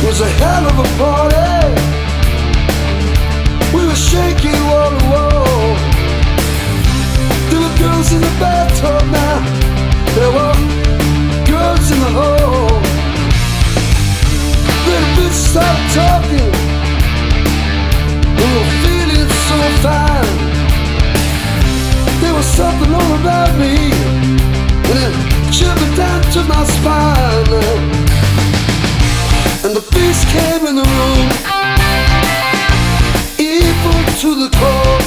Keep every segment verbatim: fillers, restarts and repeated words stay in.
was a hell of a party. We were shaking wall to wall. There were girls in the bathtub now. There were girls in the hall. Then a bitch started talking. We were feeling so fine. There was something all about me, and it shivered down to my spine. And the beast came in the room, evil to the core.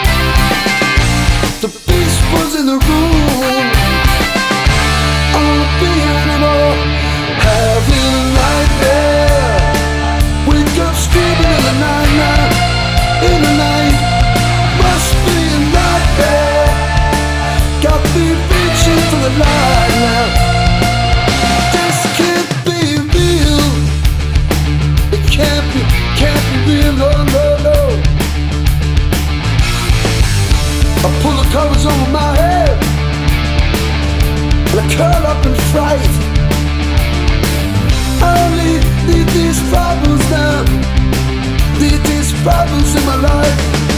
The beast was in the room. I don't wanna be anymore. Having a nightmare. Wake up screaming in the night now. In the night, must be a nightmare. Got me reaching for the light now. This can't be real. It can't be, can't be real, no, no, no. I pull the covers over my head and I curl up in fright. I only need these problems now. Need these problems in my life.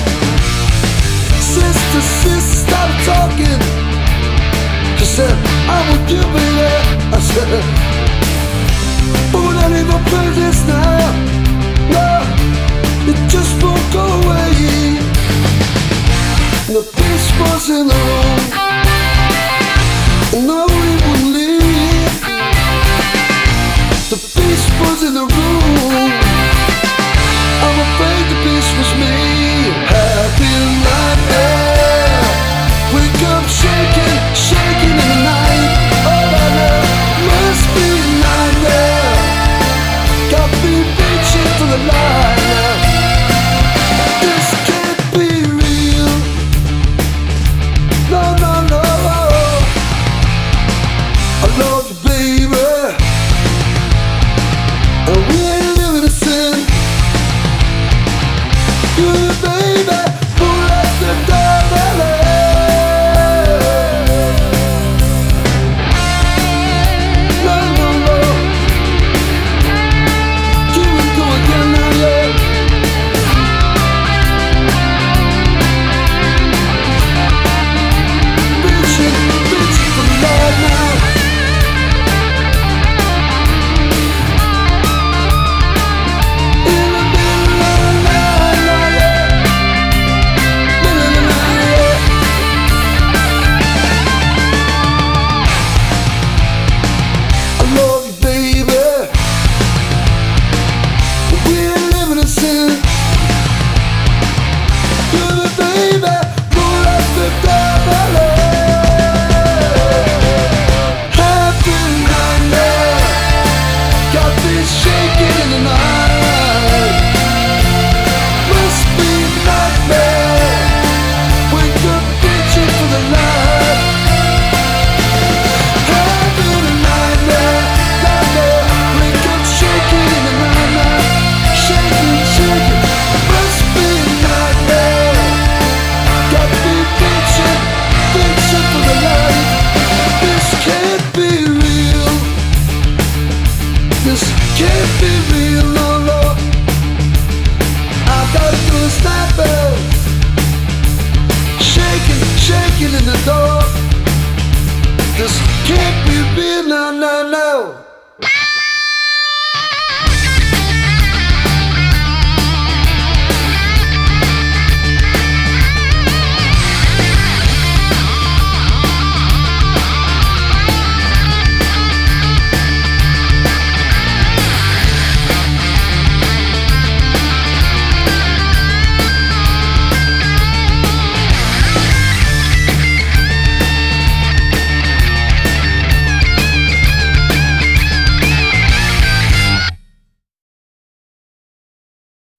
Sister, sister started talking. She said, I'm with you, baby. I said, but we're not even play this now. No, it just won't go away. And the beast was in the room. No, we wouldn't leave. The beast was in the room. I'm afraid the beast was me. Happy nightmare. Wake up shaking, shaking in the night. All I know must be a nightmare. Got me reaching for the light now. This can't be real. No, no, no. I love you, baby. And we ain't living in sin. You, baby, who left the door valley? No, no, no. You will go again now, yeah. Reaching, reaching for the light now. In the middle of the night, yeah, yeah. Middle of the night, yeah. I love you, baby. But we ain't living in sin. You're the baby who left the door valley. Happy nightmare. Got me shaking in the night. Must be a nightmare. Wake up reaching for the light. Having a nightmare, nightmare. Wake up shaking in the night now. Shaking, shaking. Must be a nightmare. Got me reaching, reaching for the light. This can't be real. This can't be real, no, no. I gotta do a sniper. Shaking, shaking in the door. This can't be real, no, no, no.